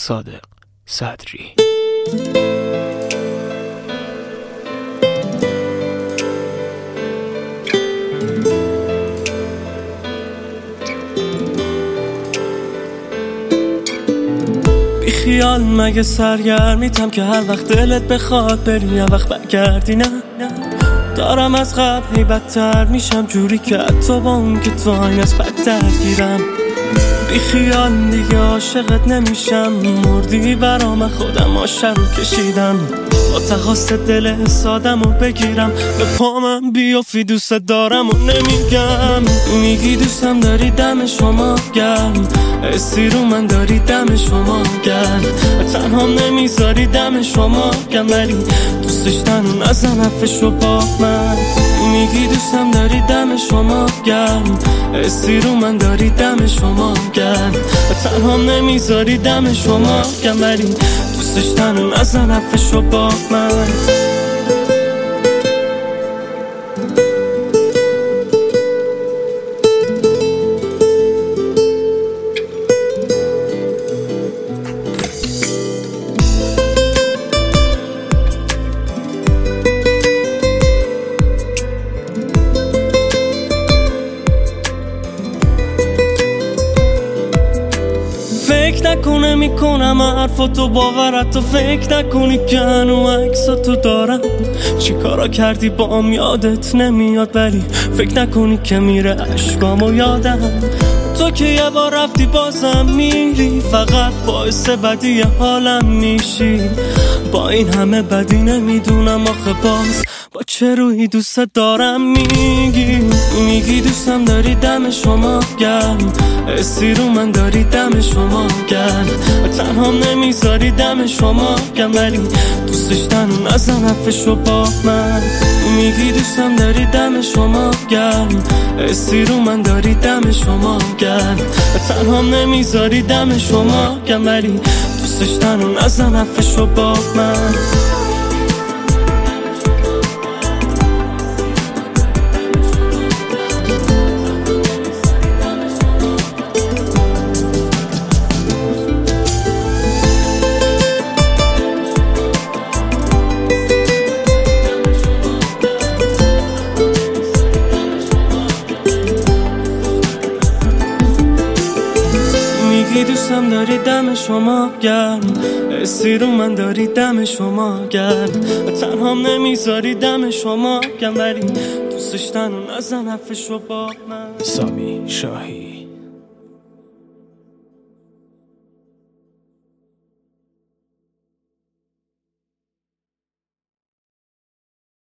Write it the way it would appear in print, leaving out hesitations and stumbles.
صادق صدری. خیال مگه سرگرمیتم که هر وقت دلت بخواد بری یه وقت برگردی؟ نه دارم از قبل بدتر میشم، جوری که حتی با اون که تو آین از بدتر گیرم. بی خیال دیگه عاشقت نمیشم، مردی برام خودم آشه رو کشیدم. با تخواست دل سادم رو بگیرم به پامم بیافی دوست دارم و نمیگم. میگی دوستم داری دم شما گرم، حسی رو من داری دم شما گرم، تنهام نمیذاری دم شما گرم، ولی دوستش تنو نزن حرفشو با من. میگی دوستم داری دم شما گرم، حسی رو من داری دم شما گرم، تنهام نمیذاری دم شما گرم، ولی دوستش تنو نزن حرفشو با من. فکر نکنه میکنم حرفاتو باورت، تو فکر نکنی که هنو عکساتو دارم. چی کارا کردی با هم یادت نمیاد، ولی فکر نکنی که میره عشقامو یادم. تو که یه بار رفتی بازم میری، فقط باعث بدی حالم میشی. با این همه بدی نمیدونم آخه باز با چه روحی دوست دارم. میگی دوستم داری دم شما گرم، حسی رو من داری دم شما گرم، تنهام نمیذاری دم شما گرم، ولی دوستش تنو نزن حرفشو با من. میگی دوستم داری دم شما گرم، حسی رو من داری دم شما گرم، تنهام نمیذاری دم شما گرم، ولی دوستش تنو نزن حرفشو با من. میگی دوستم داری دم شما گرم، حسی رو من داری دم شما گرم، تنهام نمیذاری دم شما گرم، ولی دوستش تنو نزن حرفشو با من. سامی شاهی.